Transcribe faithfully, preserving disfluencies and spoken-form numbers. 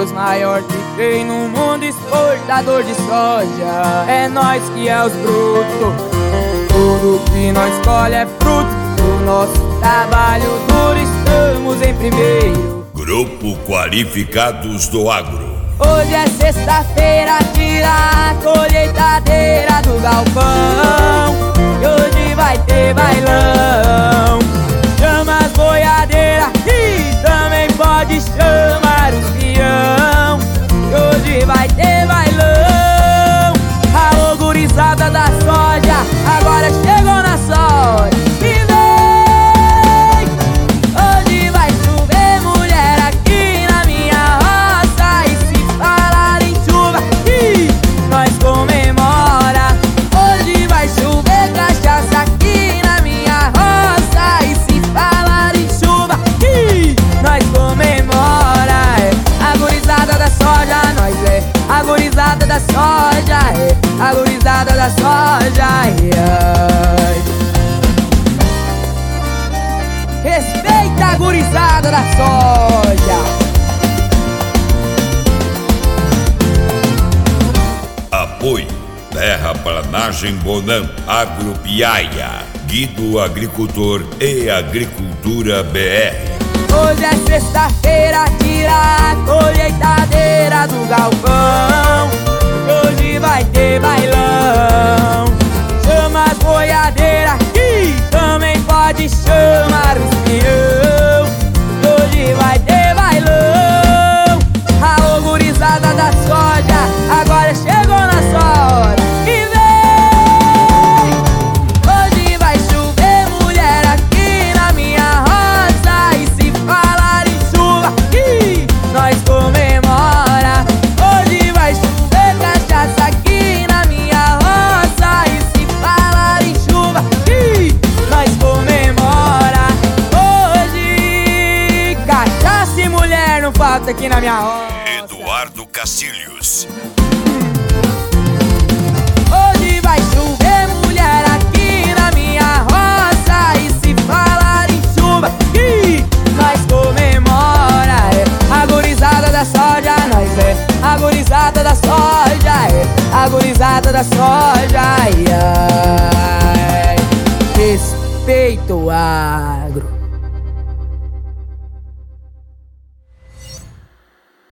os maiores que tem no mundo, exportador de soja. É nós que é os brutos, tudo que nós colhe é fruto do nosso trabalho duro, estamos em primeiro. Grupo Qualificados do Agro. Hoje é sexta-feira, tira a colheitadeira do galpão, e hoje vai ter bailão. Chama as boiadeiras e também pode chamar os peão, e hoje vai ter bailão. Alô, gurizada da soja, agora chegou na soja. E vem! Hoje vai chover, mulher, aqui na minha roça, e se falar em chuva, ih, nós comemora. Hoje vai chover cachaça aqui na minha roça, e se falar em chuva, ih, nós comemora. É a gurizada da soja, nós é a gurizada da soja, é a gurizada da soja, ai, ai. Respeita a gurizada da soja. Apoio Terraplanagem Bonam Agropiaia, Guido Agricultor e Agricultura B R. Hoje é sexta-feira, tira a colheitadeira do galpão, hoje vai ter bailão. Chama as boiadeiras e também pode chamar os peão, hoje vai ter bailão. Alô, gurizada da soja, agora chegou na soja. E vem! Hoje vai chover, mulher, aqui na minha roça, e se falar em chuva, ih, nós comemora. Hoje vai chover cachaça aqui na minha roça, e se falar em chuva, ih, nós comemora. Hoje cachaça e mulher não falta aqui na minha roça. Eduardo Castilhos. Hoje vai chover, mulher, aqui na minha roça, e se falar em chuva, ih, nós comemora. É a gurizada da soja, nós é a gurizada da soja, é a gurizada da soja, ai, ai. Respeito a